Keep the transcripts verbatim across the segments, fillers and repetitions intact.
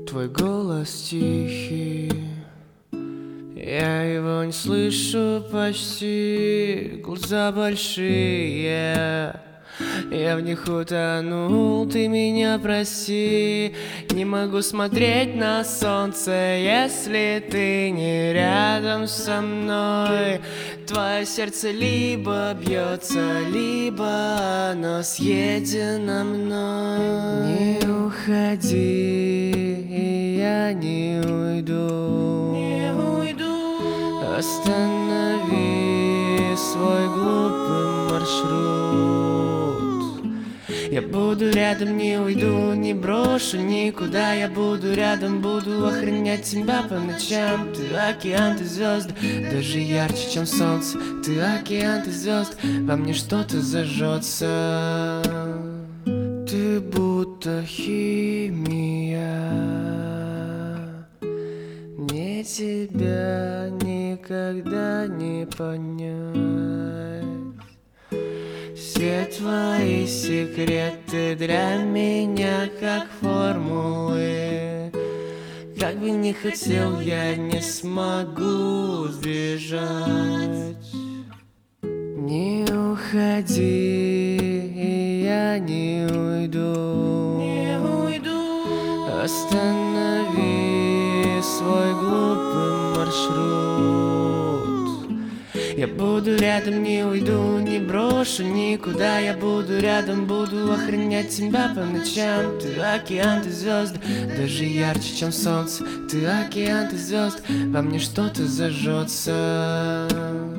Твой голос тихий, я его не слышу почти. Глаза большие, я в них утонул, ты меня прости. Не могу смотреть на солнце, если ты не рядом со мной. Твое сердце либо бьется, либо оно съедено мной. Не уходи, и я не уйду, не уйду. Останови свой глупый маршрут. Я буду рядом, не уйду, не брошу никуда. Я буду рядом, буду охранять тебя по ночам. Ты океан, ты звезд, даже ярче, чем солнце. Ты океан, ты звезд, во мне что-то зажжется. Ты будто химия, мне тебя никогда не понять. Все твои секреты для меня как формулы. Как бы не хотел, я не смогу сбежать. Не уходи, и я не уйду, не уйду. Останови свой глупый маршрут. Я буду рядом, не уйду, не брошу никуда. Я буду рядом, буду охранять тебя по ночам. Ты океан, ты звезд, даже ярче, чем солнце. Ты океан, ты звезд, во мне что-то зажжется.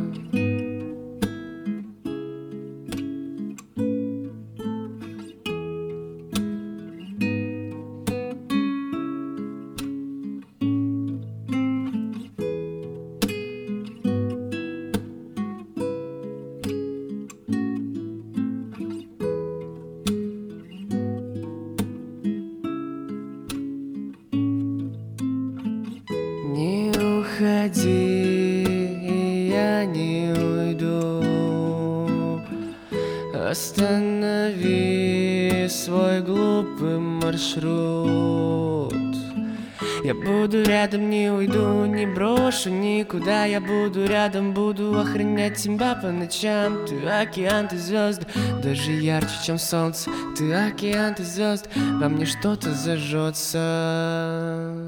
Не уходи, и я не уйду. Останови свой глупый маршрут. Я буду рядом, не уйду, не брошу никуда. Я буду рядом, буду охранять тебя по ночам. Ты океан, ты звезд, даже ярче, чем солнце. Ты океан, ты звезд, во мне что-то зажжется.